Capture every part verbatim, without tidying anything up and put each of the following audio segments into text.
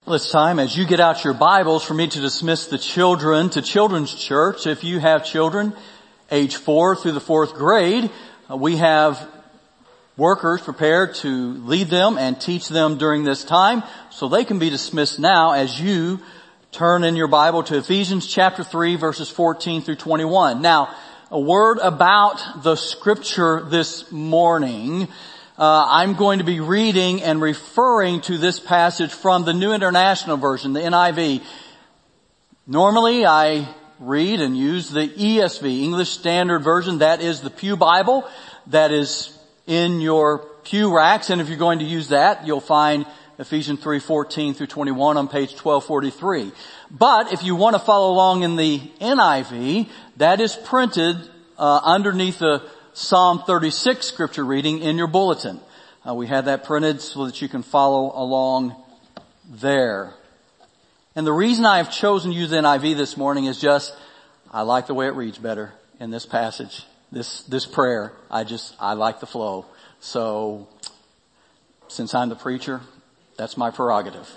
Well, it's time as you get out your Bibles for me to dismiss the children to Children's Church. If you have children age four through the fourth grade, uh, we have workers prepared to lead them and teach them during this time, so they can be dismissed now as you turn in your Bible to Ephesians chapter three verses fourteen through twenty-one. Now, a word about the scripture this morning. Uh, I'm going to be reading and referring to this passage from the New International Version, the N I V. Normally I read and use the E S V, English Standard Version. That is the Pew Bible that is in your pew racks. And if you're going to use that, you'll find Ephesians three fourteen through twenty-one on page twelve forty-three. But if you want to follow along in the N I V, that is printed uh, underneath the Psalm thirty-six scripture reading in your bulletin. Uh, we had that printed so that you can follow along there. And the reason I have chosen to use the N I V this morning is just, I like the way it reads better in this passage, this, this prayer. I just, I like the flow. So, since I'm the preacher, that's my prerogative.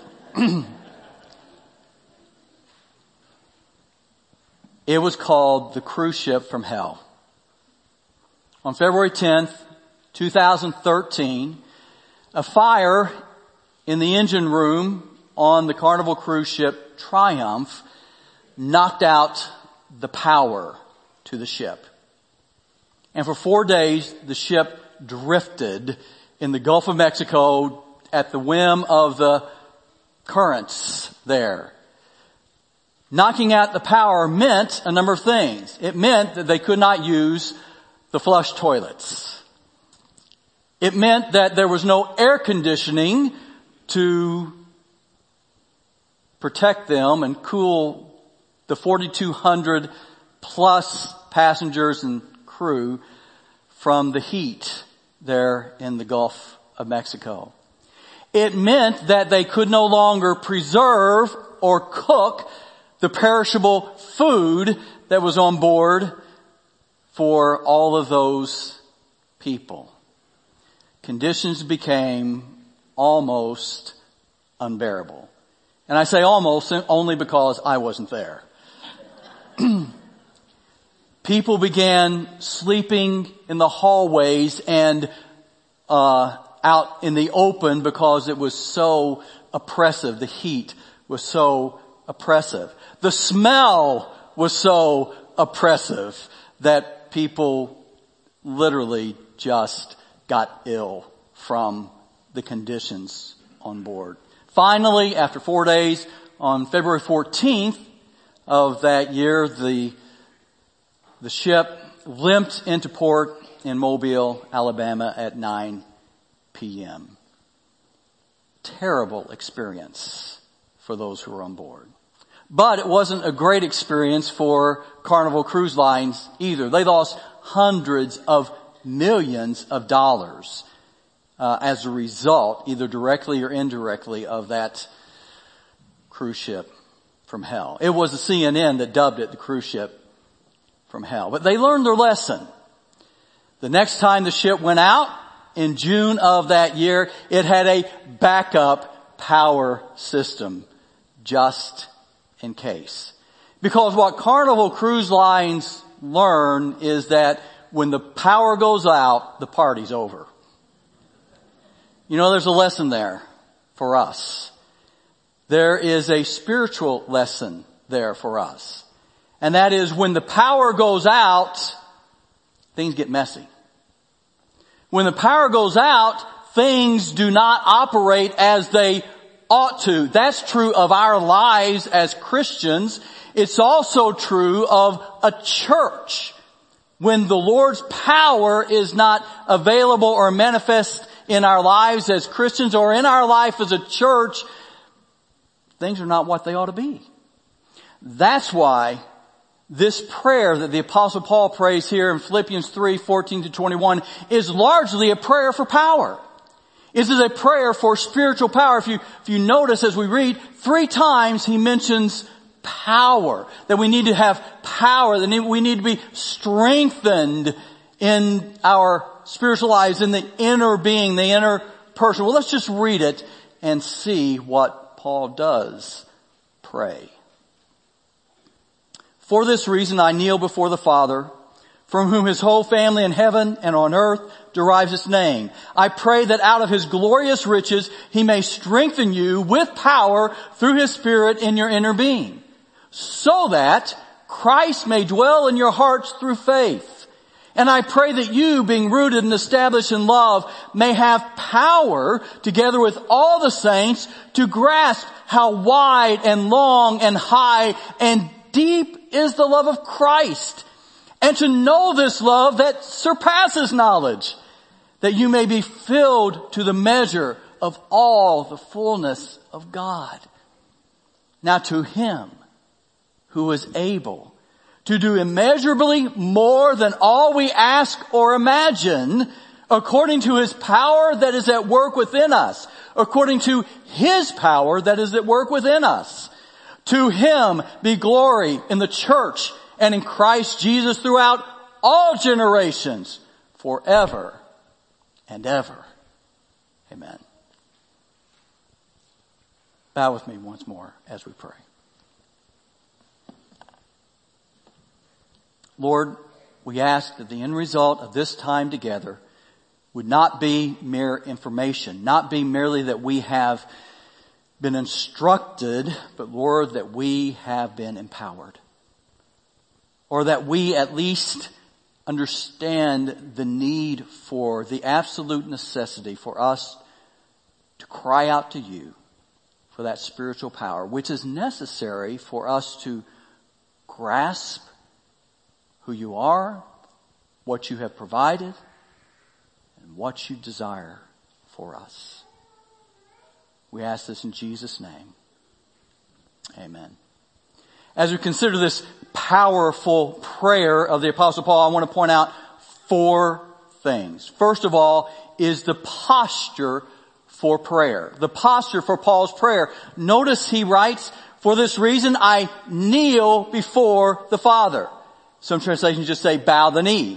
It was called The Cruise Ship from Hell. On February tenth, two thousand thirteen, a fire in the engine room on the Carnival cruise ship Triumph knocked out the power to the ship. And for four days, the ship drifted in the Gulf of Mexico at the whim of the currents there. Knocking out the power meant a number of things. It meant that they could not use the flush toilets. It meant that there was no air conditioning to protect them and cool the forty-two hundred plus passengers and crew from the heat there in the Gulf of Mexico. It meant that they could no longer preserve or cook the perishable food that was on board for all of those people. Conditions became almost unbearable. And I say almost only because I wasn't there. People began sleeping in the hallways and uh out in the open because it was so oppressive. The heat was so oppressive. The smell was so oppressive that people literally just got ill from the conditions on board. Finally, after four days, on February fourteenth of that year, the, the ship limped into port in Mobile, Alabama at nine p.m. Terrible experience for those who were on board. But it wasn't a great experience for Carnival Cruise Lines either. They lost hundreds of millions of dollars uh, as a result, either directly or indirectly, of that cruise ship from hell. It was the C N N that dubbed it the cruise ship from hell. But they learned their lesson. The next time the ship went out, in June of that year, it had a backup power system just in case. Because what Carnival Cruise Lines learn is that when the power goes out, the party's over. You know, there's a lesson there for us. There is a spiritual lesson there for us. And that is when the power goes out, things get messy. When the power goes out, things do not operate as they ought to. That's true of our lives as Christians. It's also true of a church. When the Lord's power is not available or manifest in our lives as Christians or in our life as a church, things are not what they ought to be. That's why this prayer that the Apostle Paul prays here in Philippians three fourteen to twenty-one is largely a prayer for power. This is a prayer for spiritual power. If you, if you notice as we read, three times he mentions power. That we need to have power. That we need to be strengthened in our spiritual lives, in the inner being, the inner person. Well, let's just read it and see what Paul does pray. For this reason I kneel before the Father, from whom his whole family in heaven and on earth derives its name. I pray that out of his glorious riches he may strengthen you with power through his Spirit in your inner being, so that Christ may dwell in your hearts through faith. And I pray that you, being rooted and established in love, may have power, together with all the saints, to grasp how wide and long and high and deep is the love of Christ, and to know this love that surpasses knowledge, that you may be filled to the measure of all the fullness of God. Now to him who is able to do immeasurably more than all we ask or imagine, according to his power that is at work within us, according to his power that is at work within us. To him be glory in the church and in Christ Jesus throughout all generations, forever and ever. Amen. Bow with me once more as we pray. Lord, we ask that the end result of this time together would not be mere information, not be merely that we have been instructed, but Lord, that we have been empowered. Or that we at least understand the need for, the absolute necessity for us to cry out to you for that spiritual power, which is necessary for us to grasp who you are, what you have provided, and what you desire for us. We ask this in Jesus' name. Amen. As we consider this powerful prayer of the Apostle Paul, I want to point out four things. First of all is the posture for prayer. The posture for Paul's prayer. Notice he writes, for this reason I kneel before the Father. Some translations just say bow the knee.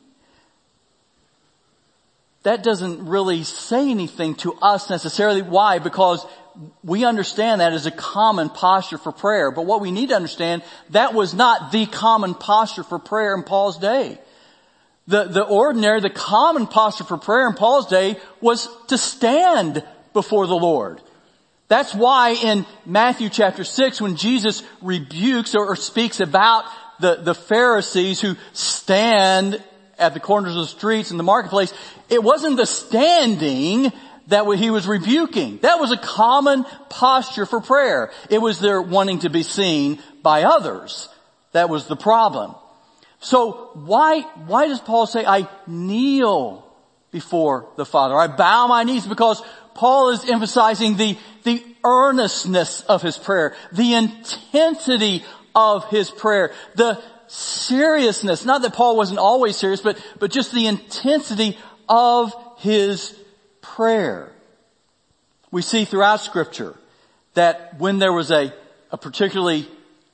That doesn't really say anything to us necessarily. Why? Because we understand that as a common posture for prayer. But what we need to understand, that was not the common posture for prayer in Paul's day. The, the ordinary, the common posture for prayer in Paul's day was to stand before the Lord. That's why in Matthew chapter six, when Jesus rebukes or, or speaks about the, the Pharisees who stand at the corners of the streets in the marketplace, it wasn't the standing that he was rebuking. That was a common posture for prayer. It was their wanting to be seen by others. That was the problem. So why, why does Paul say, I kneel before the Father? I bow my knees, because Paul is emphasizing the, the earnestness of his prayer, the intensity of his prayer, the seriousness. Not that Paul wasn't always serious, but, but just the intensity of his prayer. We see throughout Scripture that when there was a, a particularly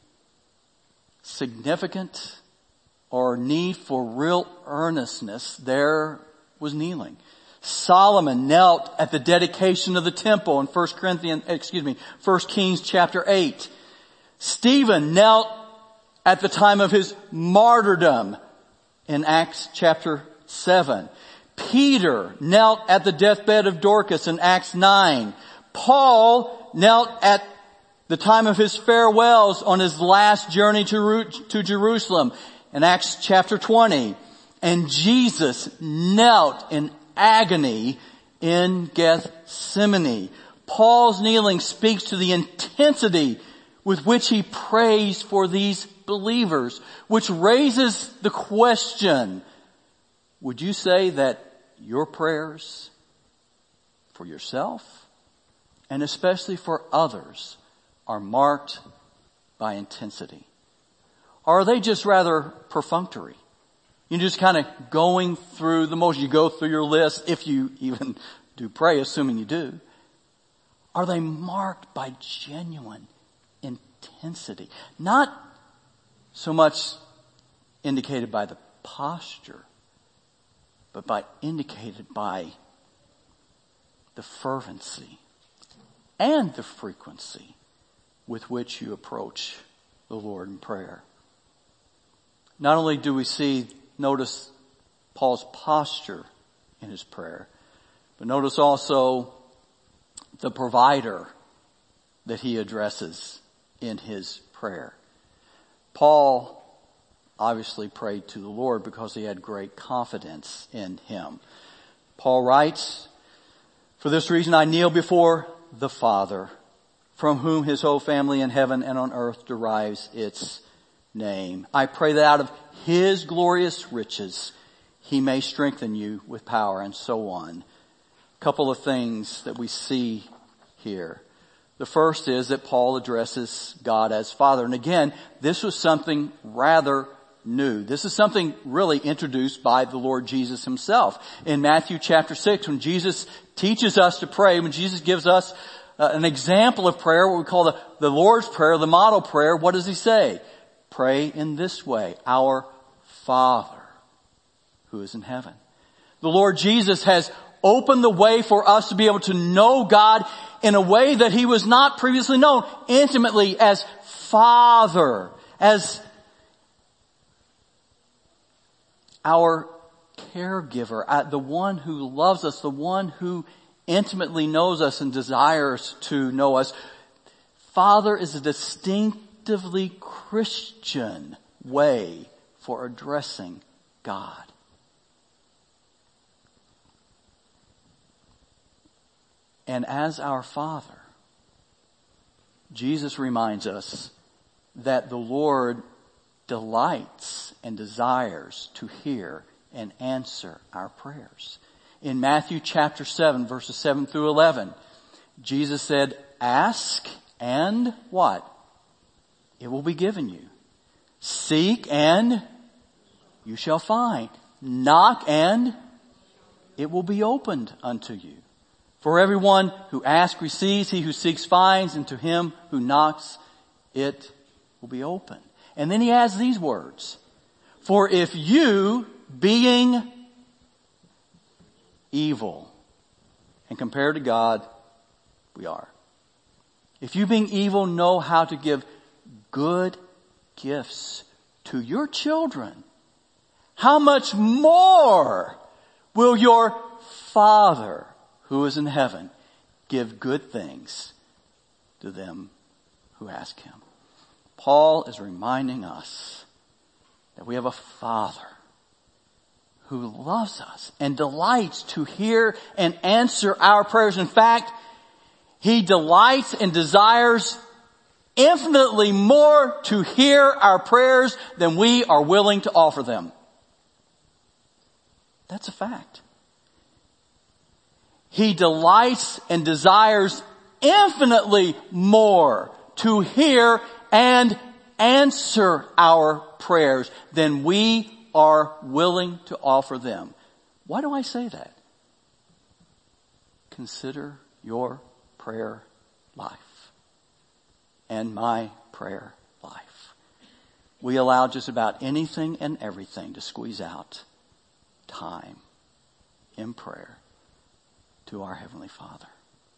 significant or need for real earnestness, there was kneeling. Solomon knelt at the dedication of the temple in First Corinthians, excuse me, First Kings chapter eight. Stephen knelt at the time of his martyrdom in Acts chapter seven. Peter knelt at the deathbed of Dorcas in Acts nine. Paul knelt at the time of his farewells on his last journey to, to Jerusalem in Acts chapter twenty. And Jesus knelt in agony in Gethsemane. Paul's kneeling speaks to the intensity with which he prays for these believers, which raises the question, would you say that your prayers for yourself and especially for others are marked by intensity? Or are they just rather perfunctory? You're just kind of going through the motions. You go through your list, if you even do pray, assuming you do. Are they marked by genuine intensity? Not so much indicated by the posture, but by indicated by the fervency and the frequency with which you approach the Lord in prayer. Not only do we see, notice Paul's posture in his prayer, but notice also the provider that he addresses in his prayer. Paul obviously prayed to the Lord because he had great confidence in him. Paul writes, "For this reason I kneel before the Father, from whom his whole family in heaven and on earth derives its name. I pray that out of his glorious riches he may strengthen you with power," and so on. A couple of things that we see here. The first is that Paul addresses God as Father. And again, this was something rather new. This is something really introduced by the Lord Jesus himself. In Matthew chapter six, when Jesus teaches us to pray, when Jesus gives us uh, an example of prayer, what we call the, the Lord's Prayer, the model prayer, what does he say? Pray in this way, "Our Father who is in heaven." The Lord Jesus has opened the way for us to be able to know God in a way that he was not previously known, intimately, as Father, as our caregiver, the one who loves us, the one who intimately knows us and desires to know us. Father is a distinctively Christian way for addressing God. And as our Father, Jesus reminds us that the Lord delights and desires to hear and answer our prayers. In Matthew chapter seven, verses seven through eleven, Jesus said, "Ask and" what? "It will be given you. Seek and you shall find. Knock and it will be opened unto you. For everyone who asks receives, he who seeks finds, and to him who knocks it will be open." And then he adds these words, "For if you, being evil," and compared to God, we are. "If you being evil know how to give good gifts to your children, how much more will your Father who is in heaven give good things to them who ask him?" Paul is reminding us that we have a Father who loves us and delights to hear and answer our prayers. In fact, he delights and desires infinitely more to hear our prayers than we are willing to offer them. That's a fact. He delights and desires infinitely more to hear and answer our prayers than we are willing to offer them. Why do I say that? Consider your prayer life and my prayer life. We allow just about anything and everything to squeeze out time in prayer to our Heavenly Father.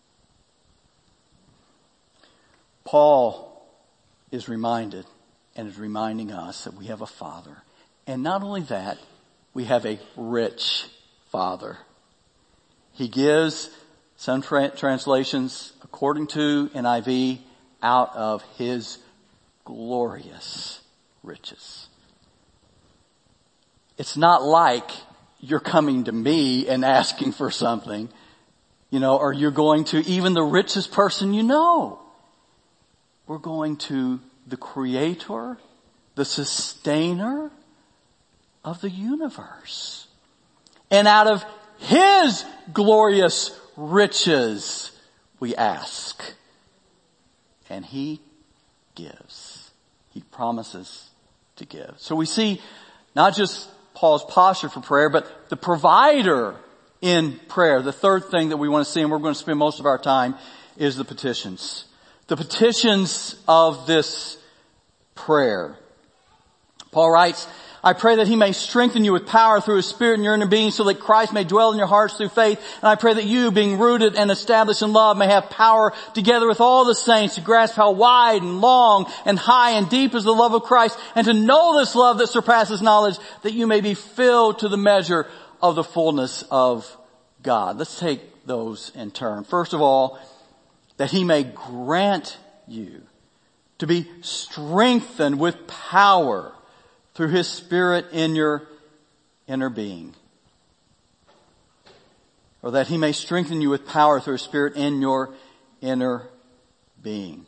Paul is reminded and is reminding us that we have a Father. And not only that, we have a rich Father. He gives, some tra- translations, according to N I V, out of his glorious riches. It's not like you're coming to me and asking for something, you know, or you're going to even the richest person you know. We're going to the Creator, the Sustainer of the universe. And out of his glorious riches we ask. And he gives. He promises to give. So we see not just Paul's posture for prayer, but the provider in prayer. The third thing that we want to see, and we're going to spend most of our time, is the petitions. The petitions of this prayer. Paul writes, I pray that he may strengthen you with power through his Spirit in your inner being so that Christ may dwell in your hearts through faith. And I pray that you, being rooted and established in love, may have power together with all the saints to grasp how wide and long and high and deep is the love of Christ, and to know this love that surpasses knowledge, that you may be filled to the measure of the fullness of God. Let's take those in turn. First of all, that he may grant you to be strengthened with power through his Spirit in your inner being. Or that he may strengthen you with power through his Spirit in your inner being.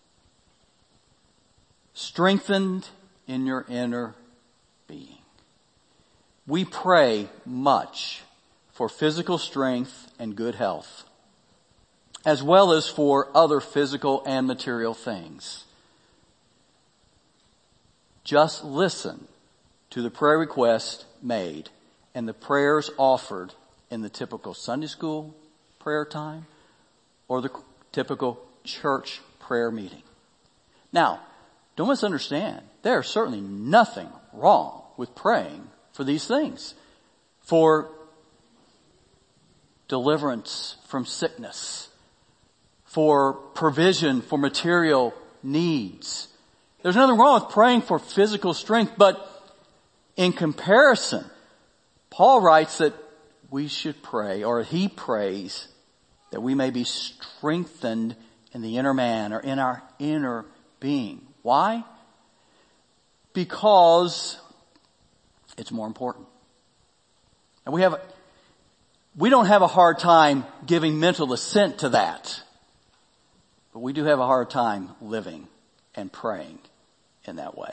Strengthened in your inner being. We pray much for physical strength and good health, as well as for other physical and material things. Just listen to the prayer request made and the prayers offered in the typical Sunday school prayer time or the typical church prayer meeting. Now, don't misunderstand. There is certainly nothing wrong with praying for these things. For deliverance from sickness, for provision for material needs. There's nothing wrong with praying for physical strength, but in comparison, Paul writes that we should pray, or he prays, that we may be strengthened in the inner man or in our inner being. Why? Because it's more important. And we have, we don't have a hard time giving mental assent to that, but we do have a hard time living and praying in that way.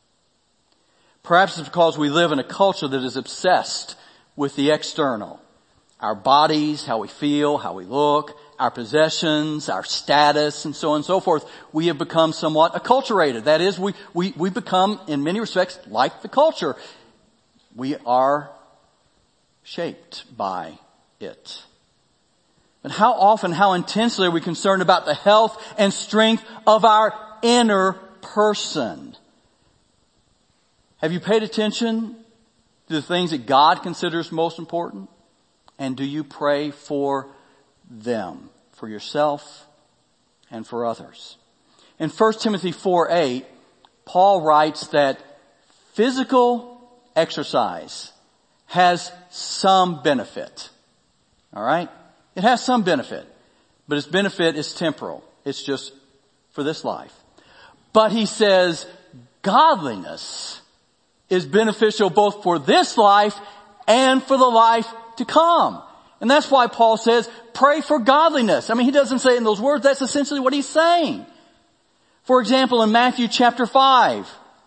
Perhaps it's because we live in a culture that is obsessed with the external. Our bodies, how we feel, how we look, our possessions, our status, and so on and so forth. We have become somewhat acculturated. That is, we, we, we become, in many respects, like the culture. We are shaped by it. But how often, how intensely are we concerned about the health and strength of our inner person? Have you paid attention to the things that God considers most important? And do you pray for them, for yourself and for others? In First Timothy four eight, Paul writes that physical exercise has some benefit. All right? It has some benefit, but its benefit is temporal. It's just for this life. But he says godliness is beneficial both for this life and for the life to come. And that's why Paul says, pray for godliness. I mean, he doesn't say it in those words. That's essentially what he's saying. For example, in Matthew chapter five,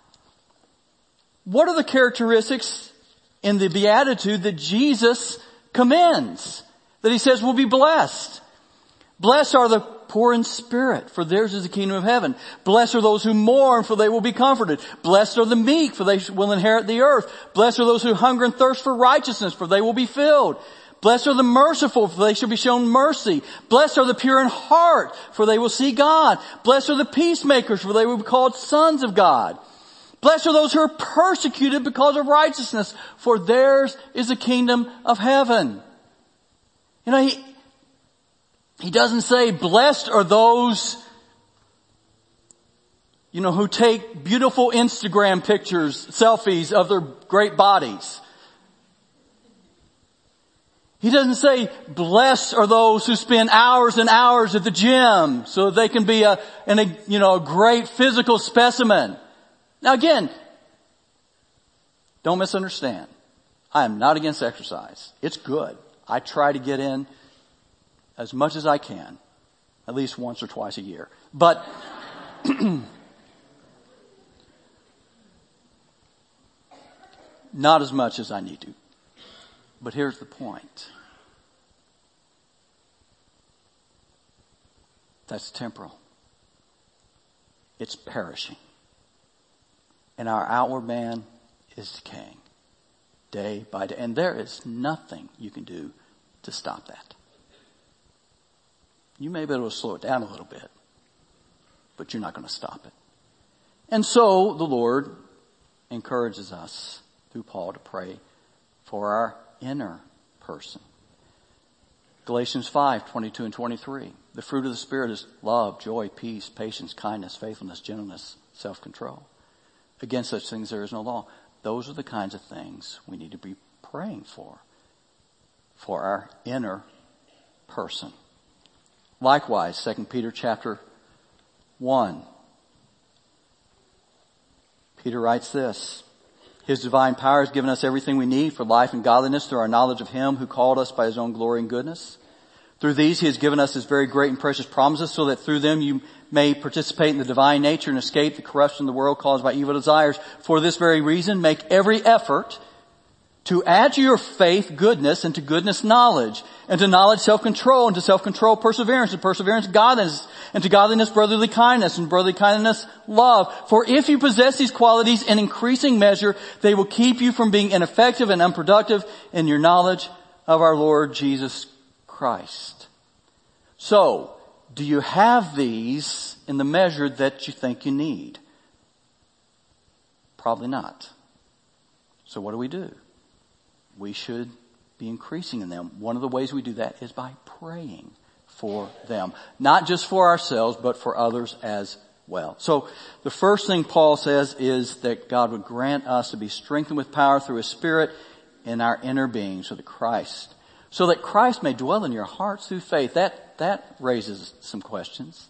what are the characteristics in the beatitude that Jesus commends? That he says will be blessed. Blessed are the poor in spirit, for theirs is the kingdom of heaven. Blessed are those who mourn, for they will be comforted. Blessed are the meek, for they will inherit the earth. Blessed are those who hunger and thirst for righteousness, for they will be filled. Blessed are the merciful, for they shall be shown mercy. Blessed are the pure in heart, for they will see God. Blessed are the peacemakers, for they will be called sons of God. Blessed are those who are persecuted because of righteousness, for theirs is the kingdom of heaven. You know, he, he doesn't say blessed are those, you know, who take beautiful Instagram pictures, selfies of their great bodies. He doesn't say blessed are those who spend hours and hours at the gym so that they can be a, in a, you know, a great physical specimen. Now again, don't misunderstand. I am not against exercise. It's good. I try to get in as much as I can, at least once or twice a year. But not as much as I need to. But here's the point. That's temporal. It's perishing. And our outward man is decaying day by day. And there is nothing you can do to stop that. You may be able to slow it down a little bit, but you're not going to stop it. And so the Lord encourages us through Paul to pray for our inner person. Galatians five, twenty-two and twenty-three. The fruit of the Spirit is love, joy, peace, patience, kindness, faithfulness, gentleness, self-control. Against such things there is no law. Those are the kinds of things we need to be praying for, for our inner person. Likewise, Second Peter chapter one. Peter writes this. His divine power has given us everything we need for life and godliness through our knowledge of Him who called us by His own glory and goodness. Through these He has given us His very great and precious promises so that through them you may participate in the divine nature and escape the corruption of the world caused by evil desires. For this very reason, make every effort to add to your faith goodness, and to goodness knowledge, and to knowledge self-control, and to self-control perseverance, and perseverance godliness, and to godliness brotherly kindness, and brotherly kindness love. For if you possess these qualities in increasing measure, they will keep you from being ineffective and unproductive in your knowledge of our Lord Jesus Christ. So, do you have these in the measure that you think you need? Probably not. So what do we do? We should be increasing in them. One of the ways we do that is by praying for them. Not just for ourselves, but for others as well. So the first thing Paul says is that God would grant us to be strengthened with power through His Spirit in our inner being, so that Christ, so that Christ may dwell in your hearts through faith. That, that raises some questions.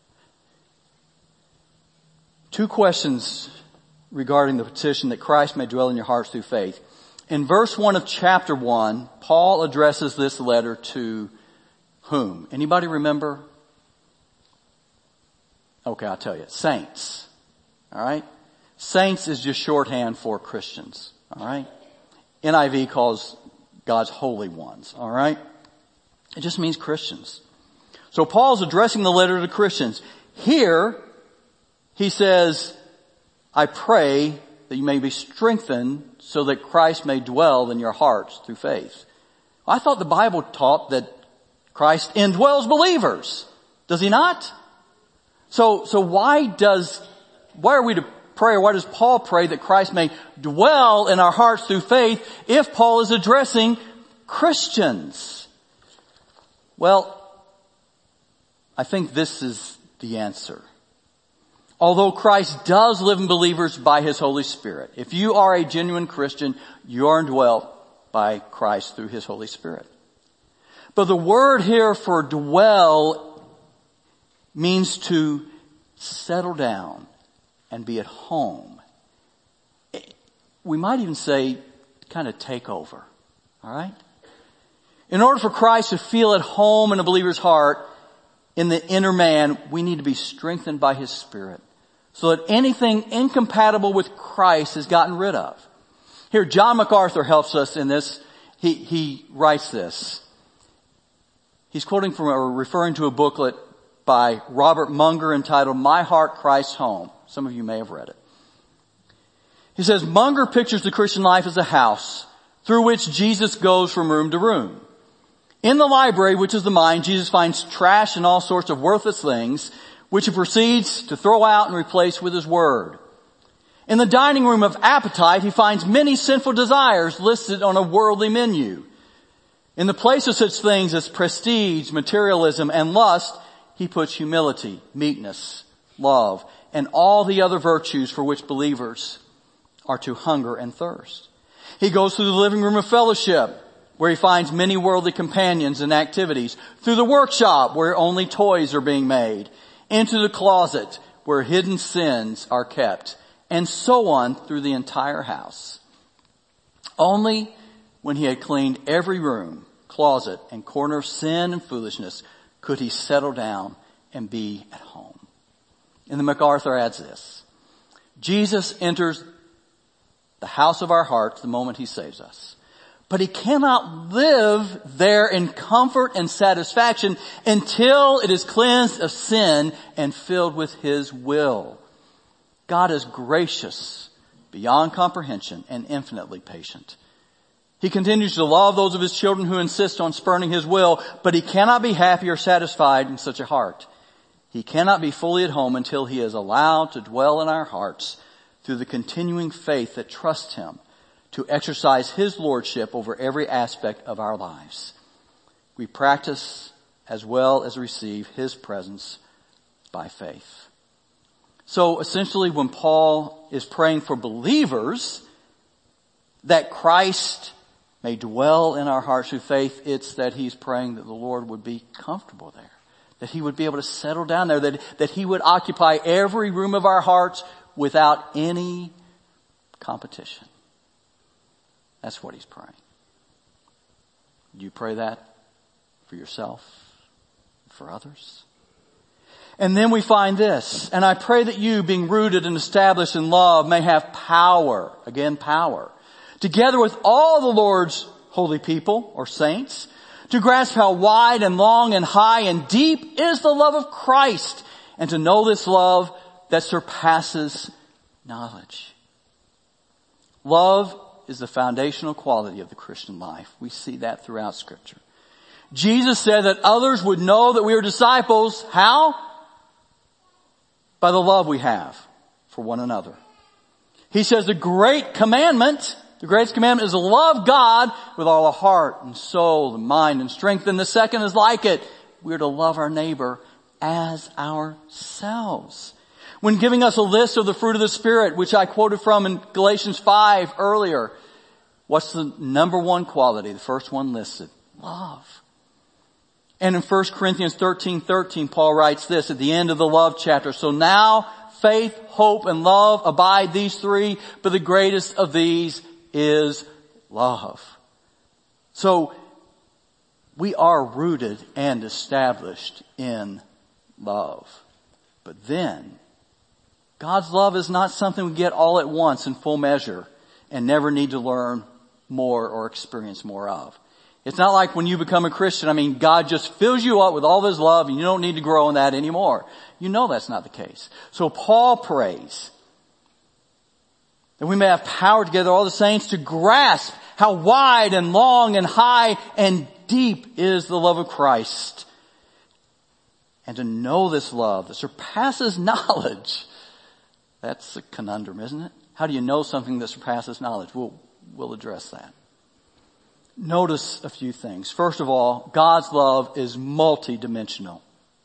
Two questions regarding the petition that Christ may dwell in your hearts through faith. In verse one of chapter one, Paul addresses this letter to whom? Anybody remember? Okay, I'll tell you. Saints. Alright? Saints is just shorthand for Christians. Alright? N I V calls God's holy ones. Alright? It just means Christians. So Paul's addressing the letter to Christians. Here, he says, I pray that you may be strengthened so that Christ may dwell in your hearts through faith. I thought the Bible taught that Christ indwells believers. Does He not? So, so why does, why are we to pray, or why does Paul pray that Christ may dwell in our hearts through faith if Paul is addressing Christians? Well, I think this is the answer. Although Christ does live in believers by His Holy Spirit. If you are a genuine Christian, you are indwelt by Christ through His Holy Spirit. But the word here for dwell means to settle down and be at home. We might even say kind of take over. Alright? In order for Christ to feel at home in a believer's heart, in the inner man, we need to be strengthened by His Spirit, so that anything incompatible with Christ is gotten rid of. Here, John MacArthur helps us in this. He, he writes this. He's quoting from or referring to a booklet by Robert Munger entitled My Heart, Christ's Home. Some of you may have read it. He says, Munger pictures the Christian life as a house through which Jesus goes from room to room. In the library, which is the mind, Jesus finds trash and all sorts of worthless things, which He proceeds to throw out and replace with His Word. In the dining room of appetite, He finds many sinful desires listed on a worldly menu. In the place of such things as prestige, materialism, and lust, He puts humility, meekness, love, and all the other virtues for which believers are to hunger and thirst. He goes through the living room of fellowship, where He finds many worldly companions and activities, through the workshop, where only toys are being made, into the closet, where hidden sins are kept, and so on through the entire house. Only when He had cleaned every room, closet, and corner of sin and foolishness could He settle down and be at home. And then MacArthur adds this. Jesus enters the house of our hearts the moment He saves us. But He cannot live there in comfort and satisfaction until it is cleansed of sin and filled with His will. God is gracious beyond comprehension and infinitely patient. He continues to love those of His children who insist on spurning His will, but He cannot be happy or satisfied in such a heart. He cannot be fully at home until He is allowed to dwell in our hearts through the continuing faith that trusts Him to exercise His lordship over every aspect of our lives. We practice as well as receive His presence by faith. So essentially, when Paul is praying for believers that Christ may dwell in our hearts through faith, it's that he's praying that the Lord would be comfortable there, that He would be able to settle down there, that, that He would occupy every room of our hearts without any competition. That's what he's praying. Do you pray that for yourself, for others? And then we find this, and I pray that you, being rooted and established in love, may have power, again power, together with all the Lord's holy people or saints, to grasp how wide and long and high and deep is the love of Christ, and to know this love that surpasses knowledge. Love is the foundational quality of the Christian life. We see that throughout Scripture. Jesus said that others would know that we are disciples. How? By the love we have for one another. He says the great commandment, the greatest commandment is to love God with all our heart and soul and mind and strength. And the second is like it. We are to love our neighbor as ourselves. When giving us a list of the fruit of the Spirit, which I quoted from in Galatians five earlier, what's the number one quality? The first one listed. Love. And in First Corinthians thirteen thirteen, Paul writes this at the end of the love chapter. So now faith, hope, and love abide, these three, but the greatest of these is love. So we are rooted and established in love. But then, God's love is not something we get all at once in full measure and never need to learn more or experience more of. It's not like when you become a Christian, I mean, God just fills you up with all of His love and you don't need to grow in that anymore. You know that's not the case. So Paul prays that we may have power together, all the saints, to grasp how wide and long and high and deep is the love of Christ, and to know this love that surpasses knowledge. That's a conundrum, isn't it? How do you know something that surpasses knowledge? We'll, we'll address that. Notice a few things. First of all, God's love is multidimensional.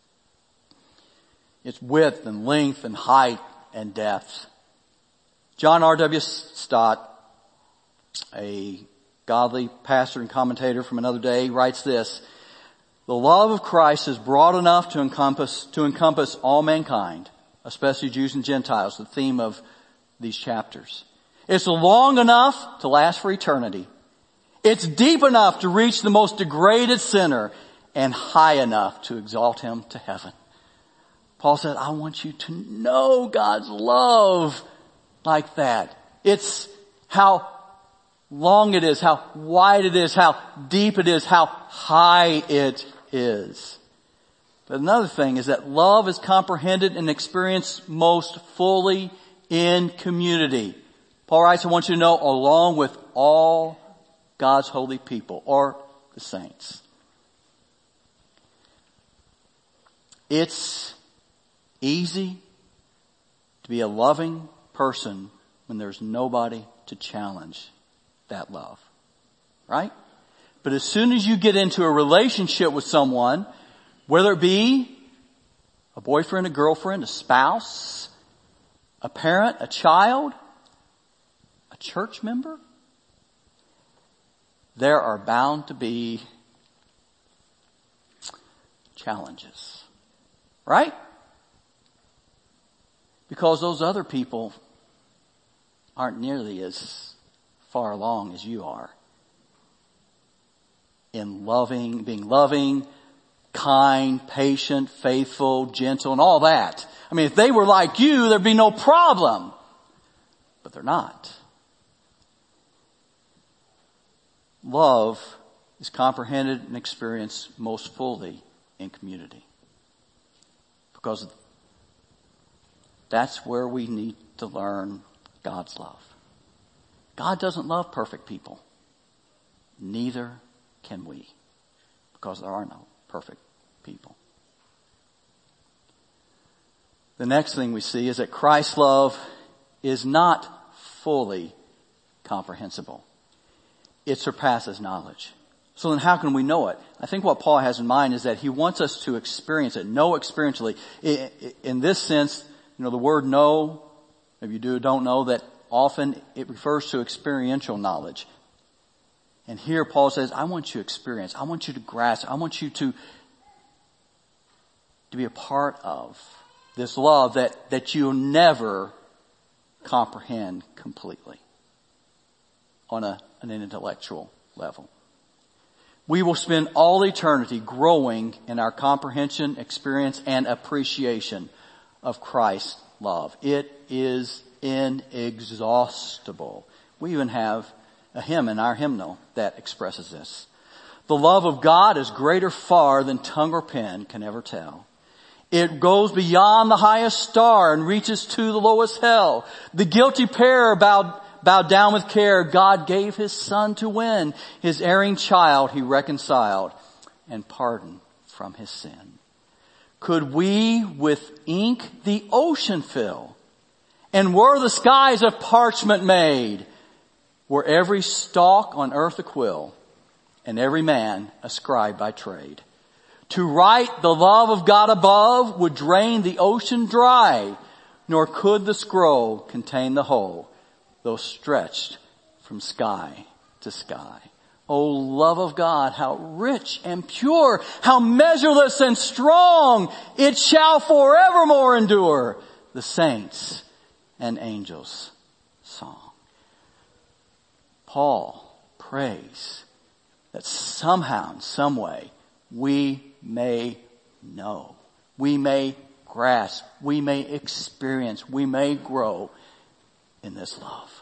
It's width and length and height and depth. John R W Stott, a godly pastor and commentator from another day, writes this: the love of Christ is broad enough to encompass, to encompass all mankind, especially Jews and Gentiles, the theme of these chapters. It's long enough to last for eternity. It's deep enough to reach the most degraded sinner, and high enough to exalt him to heaven. Paul said, I want you to know God's love like that. It's how long it is, how wide it is, how deep it is, how high it is. But another thing is that love is comprehended and experienced most fully in community. Paul writes, I want you to know along with all God's holy people, or the saints. It's easy to be a loving person when there's nobody to challenge that love. Right? But as soon as you get into a relationship with someone, whether it be a boyfriend, a girlfriend, a spouse, a parent, a child, a church member, there are bound to be challenges. Right? Because those other people aren't nearly as far along as you are in loving, being loving, kind, patient, faithful, gentle, and all that. I mean, if they were like you, there'd be no problem. But they're not. Love is comprehended and experienced most fully in community. Because that's where we need to learn God's love. God doesn't love perfect people. Neither can we. Because there are no perfect people. The next thing we see is that Christ's love is not fully comprehensible. It surpasses knowledge. So then how can we know it? I think what Paul has in mind is that he wants us to experience it, know experientially. In this sense, you know, the word know, if you do or don't know, that often it refers to experiential knowledge. And here Paul says, I want you to experience, I want you to grasp, I want you to, to be a part of this love that, that you'll never comprehend completely on a, an intellectual level. We will spend all eternity growing in our comprehension, experience, and appreciation of Christ's love. It is inexhaustible. We even have a hymn in our hymnal that expresses this. The love of God is greater far than tongue or pen can ever tell. It goes beyond the highest star and reaches to the lowest hell. The guilty pair bowed, bowed down with care. God gave his son to win. His erring child he reconciled and pardoned from his sin. Could we with ink the ocean fill? And were the skies of parchment made? Were every stalk on earth a quill? And every man a scribe by trade? To write the love of God above would drain the ocean dry, nor could the scroll contain the whole, though stretched from sky to sky. O love of God, how rich and pure, how measureless and strong, it shall forevermore endure. The saints and angels' song. Paul prays that somehow, in some way, we may know, we may grasp, we may experience, we may grow in this love.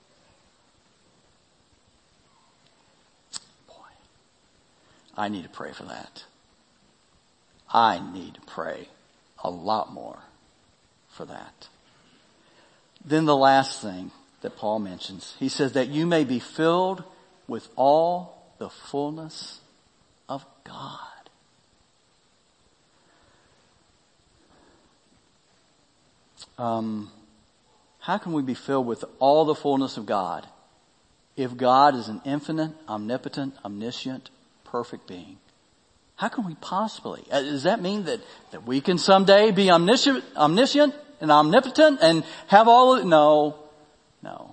Boy, I need to pray for that. I need to pray a lot more for that. Then the last thing that Paul mentions, he says that you may be filled with all the fullness of God. Um, how can we be filled with all the fullness of God if God is an infinite, omnipotent, omniscient, perfect being? How can we possibly? Does that mean that, that we can someday be omniscient, omniscient and omnipotent and have all of it? No, no.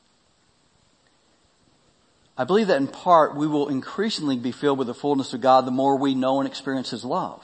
I believe that in part we will increasingly be filled with the fullness of God the more we know and experience his love.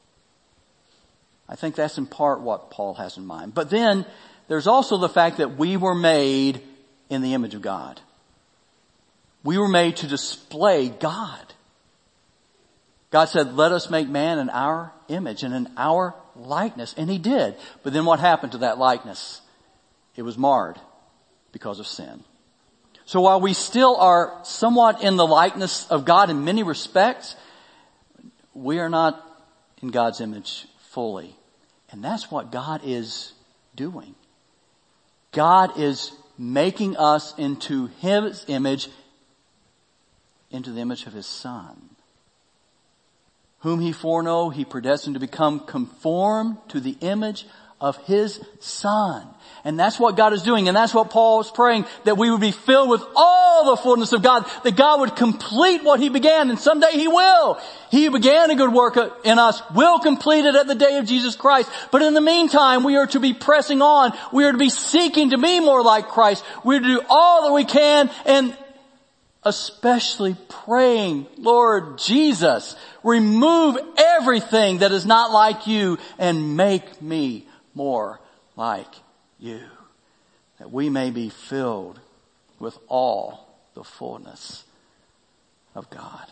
I think that's in part what Paul has in mind. But then there's also the fact that we were made in the image of God. We were made to display God. God said, let us make man in our image and in our likeness. And he did. But then what happened to that likeness? It was marred because of sin. So while we still are somewhat in the likeness of God in many respects, we are not in God's image fully. And that's what God is doing. God is making us into his image, into the image of his Son. Whom he foreknow, he predestined to become conformed to the image of his Son. And that's what God is doing. And that's what Paul is praying, that we would be filled with all the fullness of God, that God would complete what he began, and someday he will. He who began a good work in us will complete it at the day of Jesus Christ. But in the meantime, we are to be pressing on. We are to be seeking to be more like Christ. We are to do all that we can, and especially praying, Lord Jesus, remove everything that is not like you and make me more like you, that we may be filled with all the fullness of God.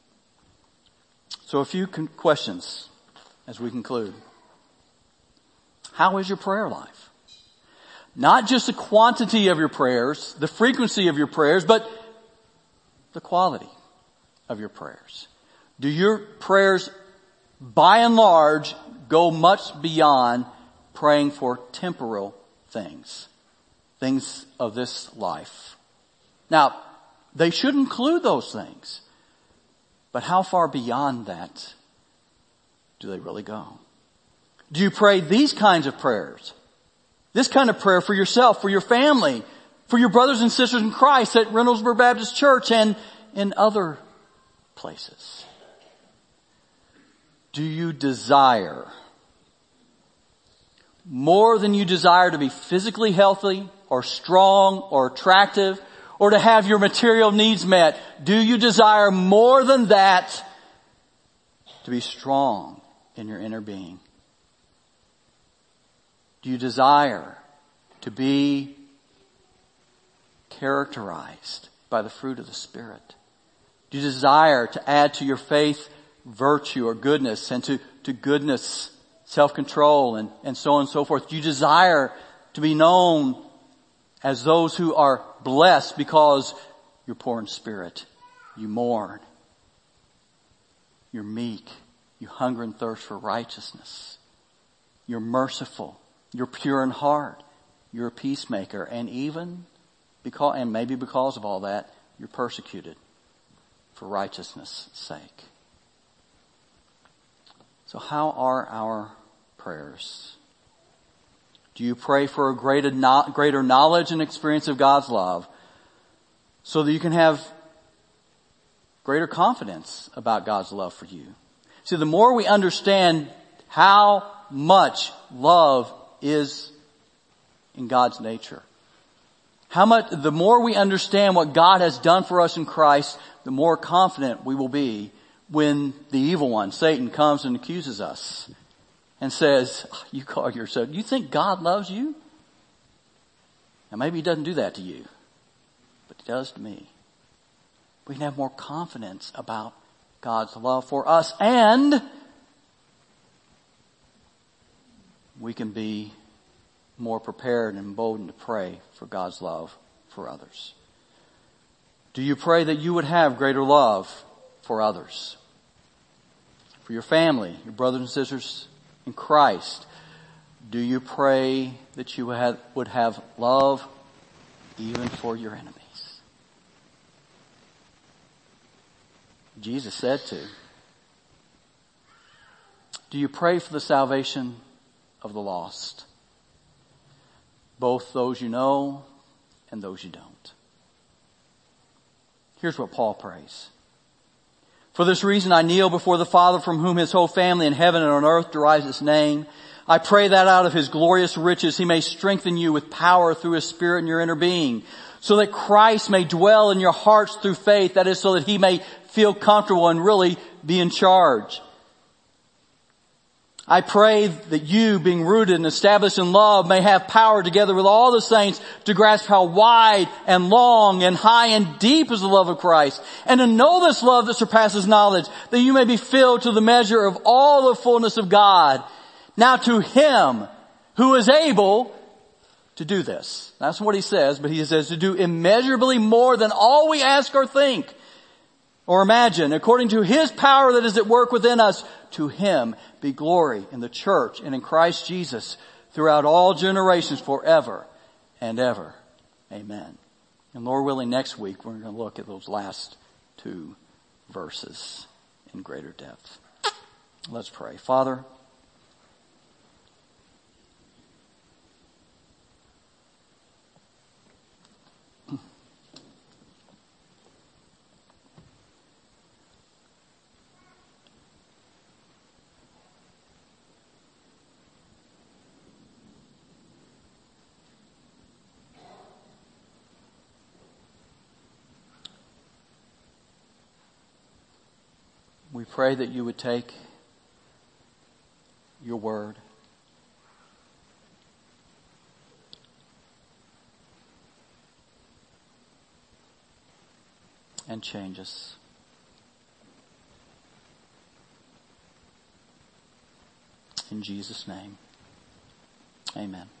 So a few con- questions as we conclude. How is your prayer life? Not just the quantity of your prayers, the frequency of your prayers, but the quality of your prayers. Do your prayers, by and large, go much beyond praying for temporal things, things of this life? Now, they should include those things, but how far beyond that do they really go? Do you pray these kinds of prayers? This kind of prayer for yourself, for your family, for your brothers and sisters in Christ at Reynoldsburg Baptist Church and in other places. Do you desire more than you desire to be physically healthy or strong or attractive or to have your material needs met? Do you desire more than that to be strong in your inner being? Do you desire to be characterized by the fruit of the Spirit? Do you desire to add to your faith virtue or goodness, and to, to goodness self-control, and, and so on and so forth? Do you desire to be known as those who are blessed because you're poor in spirit, you mourn, you're meek, you hunger and thirst for righteousness, you're merciful, you're pure in heart, you're a peacemaker, and even because, and maybe because of all that, you're persecuted for righteousness' sake. So how are our prayers? Do you pray for a greater, greater knowledge and experience of God's love so that you can have greater confidence about God's love for you? See, the more we understand how much love is in God's nature, how much, the more we understand what God has done for us in Christ, the more confident we will be when the evil one, Satan, comes and accuses us and says, you call yourself, you think God loves you? Now maybe he doesn't do that to you, but he does to me. We can have more confidence about God's love for us, and we can be more prepared and emboldened to pray for God's love for others. Do you pray that you would have greater love for others? For your family, your brothers and sisters in Christ? Do you pray that you would have love even for your enemies? Jesus said to. Do you pray for the salvation of the lost? Both those you know and those you don't. Here's what Paul prays. For this reason I kneel before the Father, from whom his whole family in heaven and on earth derives its name. I pray that out of his glorious riches he may strengthen you with power through his Spirit in your inner being, so that Christ may dwell in your hearts through faith, that is, so that he may feel comfortable and really be in charge. I pray that you, being rooted and established in love, may have power together with all the saints to grasp how wide and long and high and deep is the love of Christ, and to know this love that surpasses knowledge, that you may be filled to the measure of all the fullness of God. Now to him who is able to do this. That's what he says, but he says to do immeasurably more than all we ask or think or imagine, according to his power that is at work within us. To him be glory in the church and in Christ Jesus throughout all generations forever and ever. Amen. And Lord willing, next week we're going to look at those last two verses in greater depth. Let's pray. Father, we pray that you would take your word and change us. In Jesus' name, amen.